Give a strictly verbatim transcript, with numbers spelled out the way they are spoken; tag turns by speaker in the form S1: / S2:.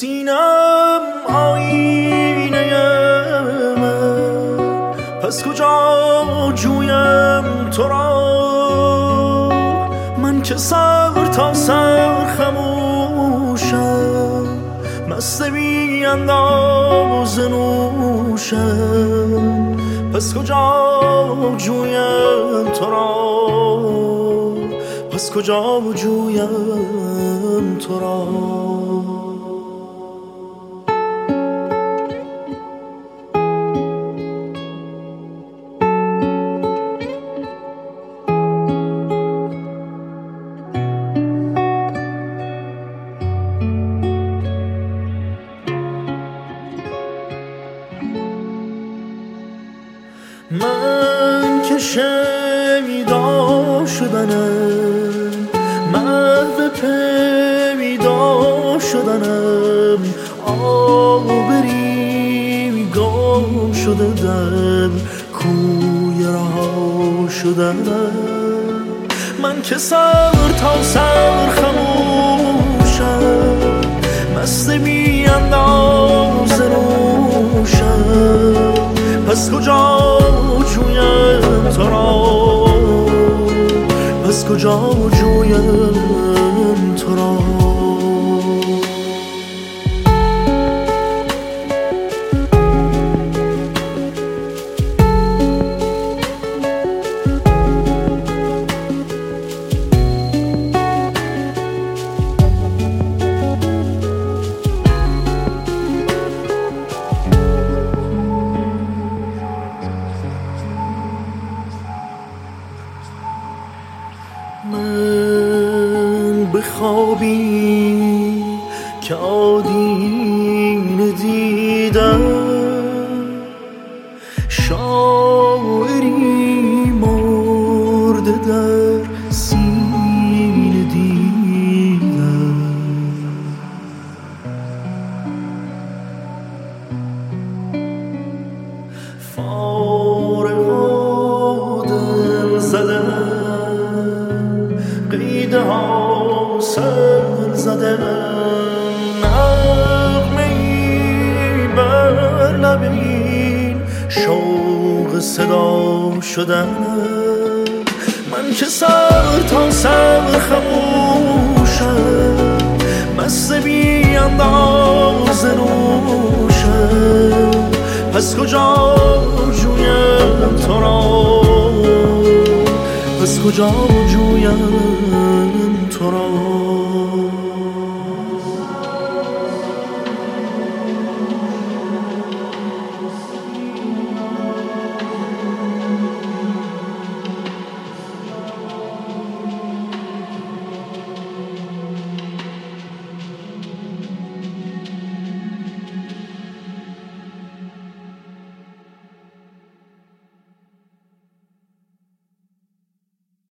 S1: سینم آینه من، پس کجا جویم تو را؟ من که سر تا سر خموشم، مست بی انداز نوشم، پس کجا جویم تو را؟ پس کجا جویم تو را؟ من که شیدا شدنم، محو پیدا شدنم، آبری گم شده در کوی رها شدنم. من که سر تا سر خموشم، مست بی انداز نوشم، پس کجا جویم تو را؟ پس کجا جویم تو را؟ من به خوابی که آدینه دیدم، شاعری مرده در سینه دیدم. فارغ و دل زدم، قیده ها سر زدم، نغمه‌ای بر لبین شوق صدا شدم. من که سر تا سر خموشم، مست بی انداز نوشم، پس کجا جویم تو را؟ پس کجا جویم تو را؟